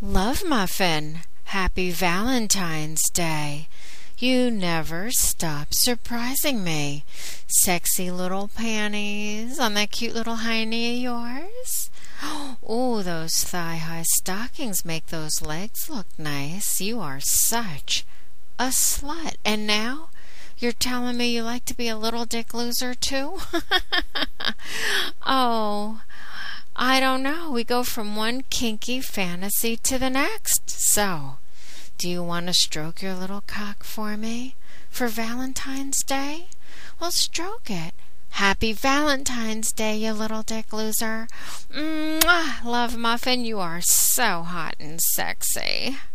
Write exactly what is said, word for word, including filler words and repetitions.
Love Muffin, happy Valentine's Day. You never stop surprising me. Sexy little panties on that cute little hiney of yours. Oh, those thigh-high stockings make those legs look nice. You are such a slut. And now you're telling me you like to be a little dick loser too? Oh, I don't know. We go from one kinky fantasy to the next. So, do you want to stroke your little cock for me for Valentine's Day? Well, stroke it. Happy Valentine's Day, you little dick loser. Mwah! Love Muffin, you are so hot and sexy.